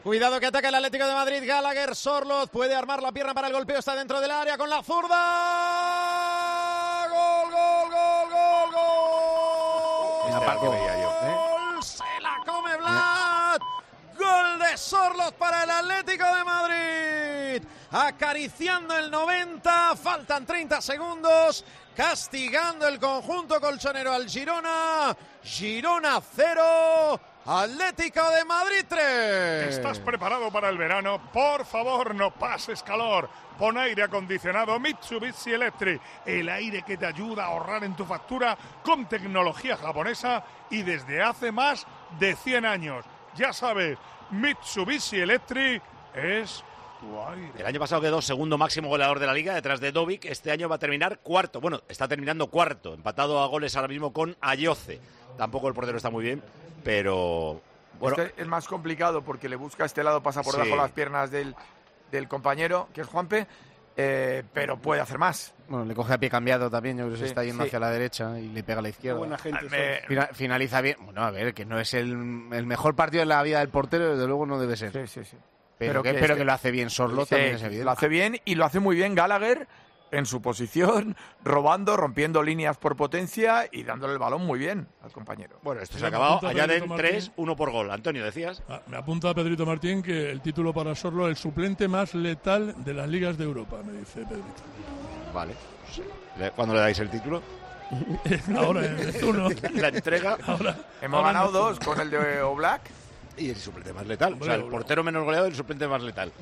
Cuidado que ataca el Atlético de Madrid. Gallagher, Sorloth puede armar la pierna para el golpeo. Está dentro del área con la zurda. ¡Gol, gol, gol, gol, gol! ¡Gol! ¡Se la come Vlad! ¡Gol de Sorloth para el Atlético de Madrid! Acariciando el 90. Faltan 30 segundos. Castigando el conjunto colchonero al Girona. Girona 0. Atlético de Madrid 3. ¿Estás preparado para el verano? Por favor, no pases calor. Pon aire acondicionado Mitsubishi Electric. El aire que te ayuda a ahorrar en tu factura con tecnología japonesa y desde hace más de 100 años. Ya sabes, Mitsubishi Electric es tu aire. El año pasado quedó segundo máximo goleador de la Liga detrás de Dovic. Este año va a terminar cuarto. Bueno, está terminando cuarto. Empatado a goles ahora mismo con Ayoce. Tampoco el portero está muy bien, pero bueno. Este es más complicado porque le busca este lado, pasa por debajo de las piernas del compañero, que es Juanpe, pero puede hacer más. Bueno, le coge a pie cambiado también, yo creo que se está yendo hacia la derecha y le pega a la izquierda. Buena gente. Finaliza bien. Bueno, a ver, que no es el mejor partido de la vida del portero, desde luego no debe ser. Sí. Pero que lo hace bien Sorloth, también es evidente. Lo hace bien y lo hace muy bien Gallagher en su posición, robando, rompiendo líneas por potencia y dándole el balón muy bien al compañero. Bueno, esto se ha acabado. Añaden 3, 1 por gol. Antonio, decías. Me apunta Pedrito Martín que el título para Sorloth, el suplente más letal de las ligas de Europa, me dice Pedrito. Vale. ¿Cuándo le dais el título? Ahora, es uno. La entrega. Hemos ganado 2 con el de Oblak. Y el suplente más letal. Hombre, o sea, el portero menos goleado y el suplente más letal.